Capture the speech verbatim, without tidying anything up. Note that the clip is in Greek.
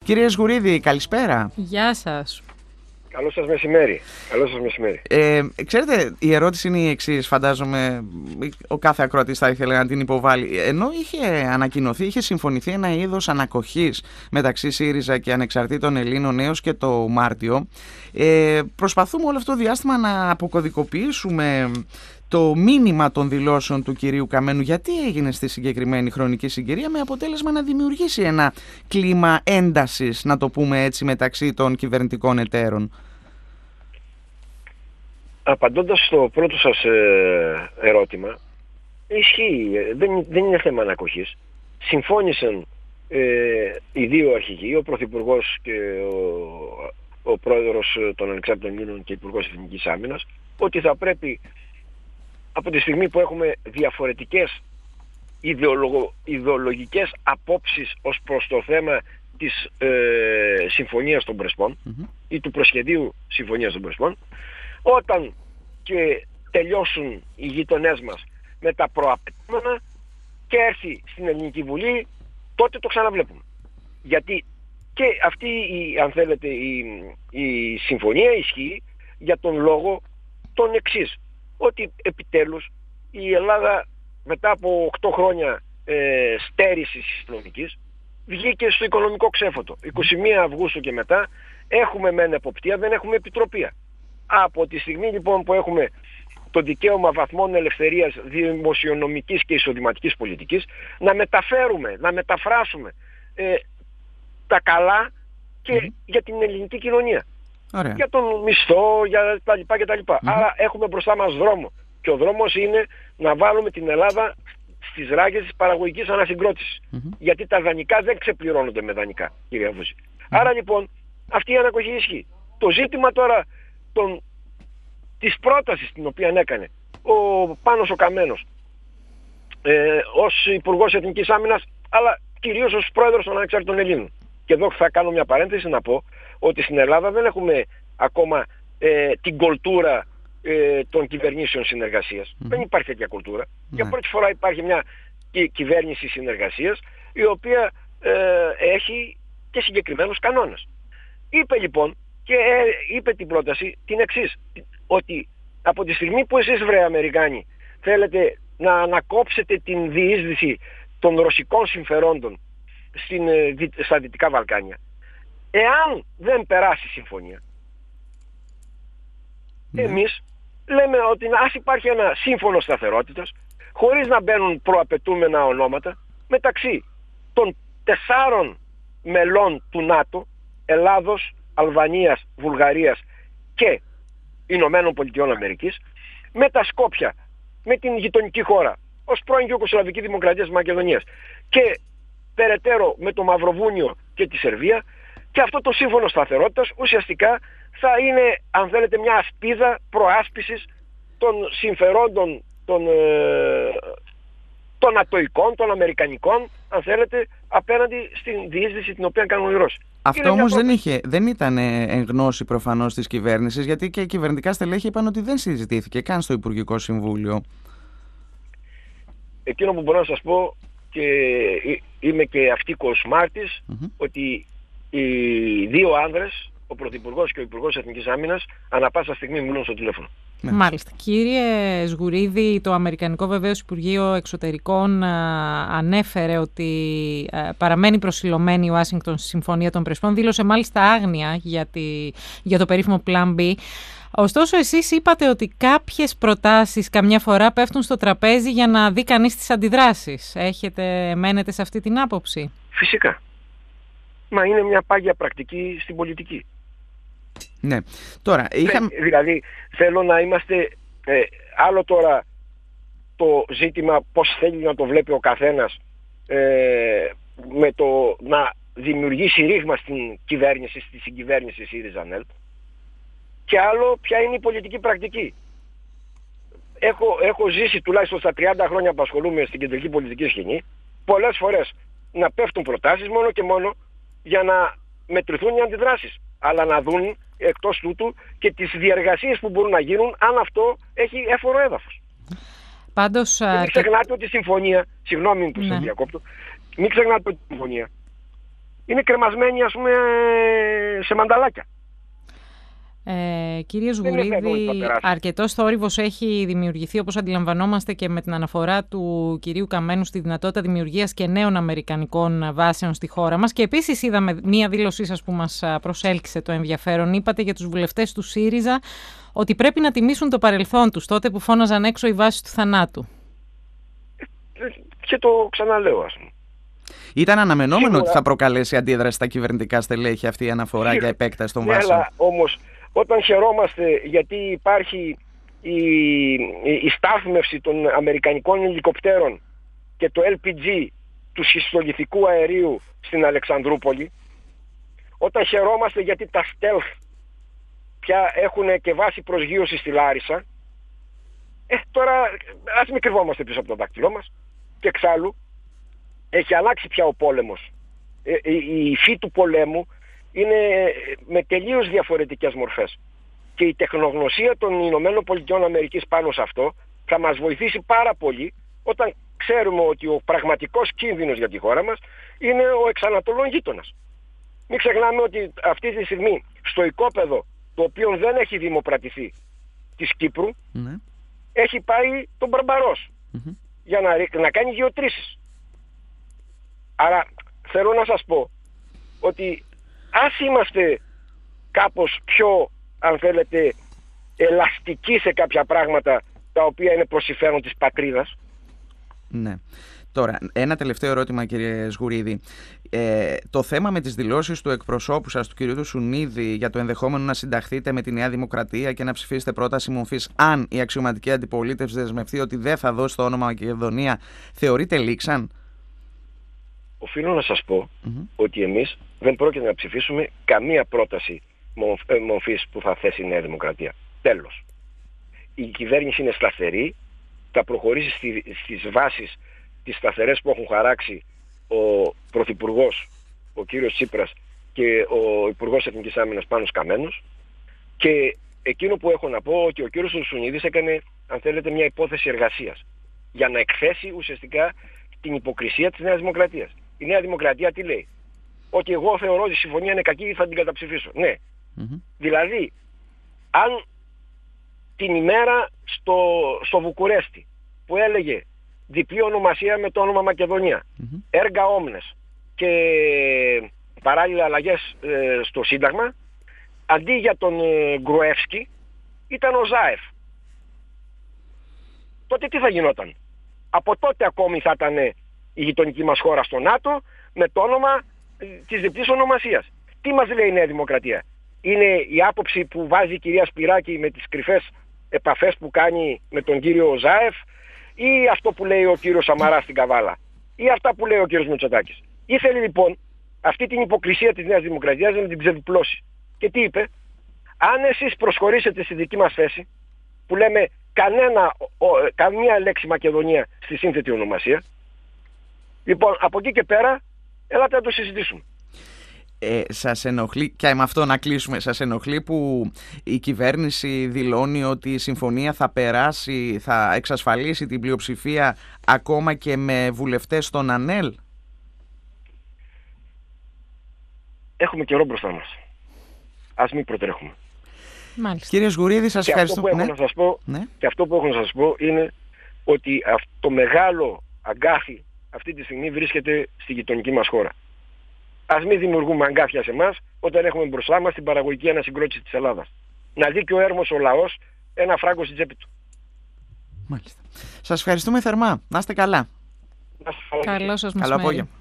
Κύριε Σγουρίδη, καλησπέρα. Γεια σας. Καλό σας μεσημέρι. Καλό σας μεσημέρι. Ε, ξέρετε, η ερώτηση είναι η εξής. Φαντάζομαι ο κάθε ακροατής θα ήθελε να την υποβάλει. Ενώ είχε ανακοινωθεί, είχε συμφωνηθεί ένα είδος ανακοχής μεταξύ ΣΥΡΙΖΑ και Ανεξαρτήτων Ελλήνων έως και το Μάρτιο, ε, προσπαθούμε όλο αυτό το διάστημα να αποκωδικοποιήσουμε το μήνυμα των δηλώσεων του κυρίου Καμένου, γιατί έγινε στη συγκεκριμένη χρονική συγκυρία, με αποτέλεσμα να δημιουργήσει ένα κλίμα έντασης, να το πούμε έτσι, μεταξύ των κυβερνητικών εταίρων. Απαντώντας στο πρώτο σας ε, ερώτημα, ισχύει, δεν, δεν είναι θέμα ανακοχής. Συμφώνησαν ε, οι δύο αρχηγοί, ο Πρωθυπουργός και ο, ο Πρόεδρος των Ανεξάρτητων Ελλήνων και Υπουργός Εθνικής Άμυνας, ότι θα πρέπει, από τη στιγμή που έχουμε διαφορετικές ιδεολογο, ιδεολογικές απόψεις ως προς το θέμα της ε, Συμφωνίας των Πρεσπών mm-hmm. ή του προσχεδίου Συμφωνίας των Πρεσπών, όταν και τελειώσουν οι γειτονές μας με τα προαπαιτούμενα και έρθει στην Ελληνική Βουλή, τότε το ξαναβλέπουμε. Γιατί και αυτή, η, αν θέλετε, η, η συμφωνία ισχύει για τον λόγο τον εξής, ότι επιτέλους η Ελλάδα μετά από οκτώ χρόνια ε, στέρησης οικονομικής βγήκε στο οικονομικό ξέφωτο. εικοστή πρώτη Αυγούστου και μετά έχουμε μεν εποπτεία, δεν έχουμε επιτροπία. Από τη στιγμή λοιπόν που έχουμε το δικαίωμα βαθμών ελευθερίας δημοσιονομικής και εισοδηματικής πολιτικής, να μεταφέρουμε, να μεταφράσουμε ε, τα καλά και mm-hmm. για την ελληνική κοινωνία. Ωραία. Για τον μισθό, για τα λοιπά και τα λοιπά. Mm-hmm. Άρα έχουμε μπροστά μας δρόμο. Και ο δρόμος είναι να βάλουμε την Ελλάδα στις ράγες της παραγωγικής ανασυγκρότησης. Mm-hmm. Γιατί τα δανεικά δεν ξεπληρώνονται με δανεικά, κύριε Βούζη. Mm-hmm. Άρα λοιπόν αυτή η ανακοχή ισχύει. Το ζήτημα τώρα των, της πρότασης την οποία έκανε ο Πάνος ο Καμένος ε, ως Υπουργός Εθνικής Άμυνας, αλλά κυρίως ως Πρόεδρος των Ανεξάρτητων Ελλήνων. Και εδώ θα κάνω μια παρένθεση να πω ότι στην Ελλάδα δεν έχουμε ακόμα ε, την κουλτούρα ε, των κυβερνήσεων συνεργασίας. Mm-hmm. Δεν υπάρχει τέτοια κουλτούρα. Mm-hmm. Για πρώτη φορά υπάρχει μια κυ- κυβέρνηση συνεργασίας η οποία ε, έχει και συγκεκριμένους κανόνες. Είπε λοιπόν και ε, είπε την πρόταση την εξής, ότι από τη στιγμή που εσείς, βρε Αμερικάνοι, θέλετε να ανακόψετε την διείσδυση των ρωσικών συμφερόντων στην, στα Δυτικά Βαλκάνια, εάν δεν περάσει η συμφωνία, ναι. εμείς λέμε ότι ας υπάρχει ένα σύμφωνο σταθερότητας, χωρίς να μπαίνουν προαπαιτούμενα ονόματα, μεταξύ των τεσσάρων μελών του ΝΑΤΟ, Ελλάδος, Αλβανίας, Βουλγαρίας και Ηνωμένων Πολιτειών Αμερικής, με τα Σκόπια, με την γειτονική χώρα, ως πρώην Ιουγκοσλαβική Δημοκρατία της Μακεδονίας, και περαιτέρω με το Μαυροβούνιο και τη Σερβία, και αυτό το σύμφωνο σταθερότητας ουσιαστικά θα είναι, αν θέλετε, μια ασπίδα προάσπισης των συμφερόντων των, ε, των ατοικών, των αμερικανικών, αν θέλετε, απέναντι στην διείσδυση την οποία κάνουν οι Ρώσοι. Αυτό όμως δεν, είχε, δεν ήταν εν γνώση προφανώς της κυβέρνησης, γιατί και οι κυβερνητικά στελέχη είπαν ότι δεν συζητήθηκε καν στο Υπουργικό Συμβούλιο. Εκείνο που μπορώ να σας πω, και είμαι και αυτίκος μάρτης, mm-hmm. ότι οι δύο άνδρες, ο Πρωθυπουργός και ο Υπουργός Εθνικής Άμυνας, ανά πάσα στιγμή μιλούν στο τηλέφωνο. Ναι. Μάλιστα. Κύριε Σγουρίδη, το Αμερικανικό βεβαίως Υπουργείο Εξωτερικών α, ανέφερε ότι α, παραμένει προσιλωμένη η Ουάσιγκτον στη Συμφωνία των Πρεσπών. Δήλωσε μάλιστα άγνοια για, τη, για το περίφημο Plan B. Ωστόσο, εσείς είπατε ότι κάποιες προτάσεις καμιά φορά πέφτουν στο τραπέζι για να δει κανείς τις αντιδράσεις. Έχετε, μένετε σε αυτή την άποψη? Φυσικά. Μα είναι μια πάγια πρακτική στην πολιτική. Ναι. Τώρα, είχα... Δηλαδή, θέλω να είμαστε... Ε, άλλο τώρα το ζήτημα πώς θέλει να το βλέπει ο καθένας, ε, με το να δημιουργήσει ρήγμα στην κυβέρνηση, στη συγκυβέρνηση ΣΥΡΙΖΑ-ΝΕΛ, και άλλο ποια είναι η πολιτική πρακτική. Έχω, έχω ζήσει τουλάχιστον στα τριάντα χρόνια που ασχολούμαι στην κεντρική πολιτική σκηνή, πολλές φορές να πέφτουν προτάσεις μόνο και μόνο για να μετρηθούν οι αντιδράσεις, αλλά να δουν εκτός τούτου και τις διεργασίες που μπορούν να γίνουν αν αυτό έχει έφορο έδαφος. Πάντως, και μην ξεχνάτε ότι η συμφωνία, συγγνώμη που ναι. σας διακόπτω, μην ξεχνάτε ότι η συμφωνία είναι κρεμασμένοι, ας πούμε, σε μανταλάκια. Ε, κύριε Σγουρίδη, αρκετός θόρυβος έχει δημιουργηθεί, όπως αντιλαμβανόμαστε, και με την αναφορά του κυρίου Καμένου στη δυνατότητα δημιουργίας και νέων αμερικανικών βάσεων στη χώρα μας. Και επίσης είδαμε μία δήλωσή σας που μας προσέλκυσε το ενδιαφέρον. Είπατε για τους βουλευτές του ΣΥΡΙΖΑ ότι πρέπει να τιμήσουν το παρελθόν τους, τότε που φώναζαν έξω οι βάσεις του θανάτου. Και το ξαναλέω, ας πούμε. Ήταν αναμενόμενο Σίγουρα ότι θα προκαλέσει αντίδραση στα κυβερνητικά στελέχη αυτή η αναφορά Σίγουρα. για επέκταση των ναι, βάσεων. Αλλά όμως, όταν χαιρόμαστε γιατί υπάρχει η, η, η στάθμευση των αμερικανικών ελικοπτέρων και το ελ πι τζι του σχιστολιθικού αερίου στην Αλεξανδρούπολη, όταν χαιρόμαστε γιατί τα stealth πια έχουν και βάση προσγείωση στη Λάρισα, ε, τώρα ας μην κρυβόμαστε πίσω από το δάκτυλό μας. Και εξάλλου έχει αλλάξει πια ο πόλεμος. Ε, η υφή του πολέμου είναι με τελείως διαφορετικές μορφές. Και η τεχνογνωσία των Ηνωμένων Πολιτειών Αμερικής πάνω σε αυτό θα μας βοηθήσει πάρα πολύ όταν ξέρουμε ότι ο πραγματικός κίνδυνος για τη χώρα μας είναι ο εξανατολών γείτονας. Μην ξεχνάμε ότι αυτή τη στιγμή στο οικόπεδο, το οποίο δεν έχει δημοπρατηθεί, της Κύπρου, ναι. έχει πάει τον Μπαρμπαρός mm-hmm. για να, να κάνει γεωτρήσεις. Άρα θέλω να σας πω ότι ας είμαστε κάπως πιο, αν θέλετε, ελαστικοί σε κάποια πράγματα τα οποία είναι προς συμφέρον της πατρίδας. Ναι. Τώρα, ένα τελευταίο ερώτημα, κύριε Σγουρίδη. Ε, το θέμα με τις δηλώσεις του εκπροσώπου σας, του κυρίου του Σουνίδη, για το ενδεχόμενο να συνταχθείτε με τη Νέα Δημοκρατία και να ψηφίσετε πρόταση μορφής αν η αξιωματική αντιπολίτευση δεσμευτεί ότι δεν θα δώσει το όνομα Μακεδονία, θεωρείτε λήξαν? Οφείλω να σας πω mm-hmm. ότι εμείς δεν πρόκειται να ψηφίσουμε καμία πρόταση μορφής που θα θέσει η Νέα Δημοκρατία. Τέλος. Η κυβέρνηση είναι σταθερή, θα προχωρήσει στη, στις βάσεις τις σταθερές που έχουν χαράξει ο Πρωθυπουργός, ο κύριος Τσίπρας και ο Υπουργός Εθνικής Άμυνας Πάνος Καμένος, και εκείνο που έχω να πω ότι ο κύριος Σουνίδης έκανε, αν θέλετε, μια υπόθεση εργασίας για να εκθέσει ουσιαστικά την υποκρισία της Νέας Δημοκρατίας. Η Νέα Δημοκρατία τι λέει? Ότι εγώ θεωρώ ότι η συμφωνία είναι κακή, θα την καταψηφίσω. Ναι. Mm-hmm. Δηλαδή, αν την ημέρα στο, στο Βουκουρέστι που έλεγε διπλή ονομασία με το όνομα Μακεδονία, mm-hmm. έργα όμνες και παράλληλα αλλαγές ε, στο Σύνταγμα, αντί για τον ε, Γκρουεύσκι ήταν ο Ζάεφ. Τότε τι θα γινόταν? Από τότε ακόμη θα ήταν η γειτονική μας χώρα στο ΝΑΤΟ με το όνομα ε, της διπλής ονομασίας. Τι μας λέει η Νέα Δημοκρατία? Είναι η άποψη που βάζει η κυρία Σπυράκη με τις κρυφές επαφές που κάνει με τον κύριο Ζάεφ, ή αυτό που λέει ο κύριος Σαμαράς στην Καβάλα, ή αυτά που λέει ο κύριος Μητσοτάκης? Ήθελε λοιπόν αυτή την υποκρισία της Νέας Δημοκρατίας να την ξεδιπλώσει. Και τι είπε? Αν εσείς προσχωρήσετε στη δική μας θέση, που λέμε κανένα, ο, καμία λέξη Μακεδονία στη σύνθετη ονομασία, λοιπόν από εκεί και πέρα έλατε να το συζητήσουμε. Ε, σας ενοχλεί, και με αυτό να κλείσουμε, σας ενοχλεί που η κυβέρνηση δηλώνει ότι η συμφωνία θα περάσει, θα εξασφαλίσει την πλειοψηφία ακόμα και με βουλευτές στον ΑΝΕΛ? Έχουμε καιρό μπροστά μας. Ας μην προτρέχουμε. Μάλιστα. Κύριε Σγουρίδη, σας και ευχαριστούμε. Αυτό που έχω ναι. να σας πω, ναι. Και αυτό που έχω να σας πω είναι ότι το μεγάλο αγκάθι αυτή τη στιγμή βρίσκεται στη γειτονική μας χώρα. Ας μην δημιουργούμε αγκάθια σε εμάς όταν έχουμε μπροστά μας την παραγωγική ανασυγκρότηση της Ελλάδας. Να δει και ο έρμος ο λαός ένα φράγκο στην τσέπη του. Μάλιστα. Σας ευχαριστούμε θερμά. Να είστε καλά. Να είστε καλά. Καλό σας Καλό απόγευμα.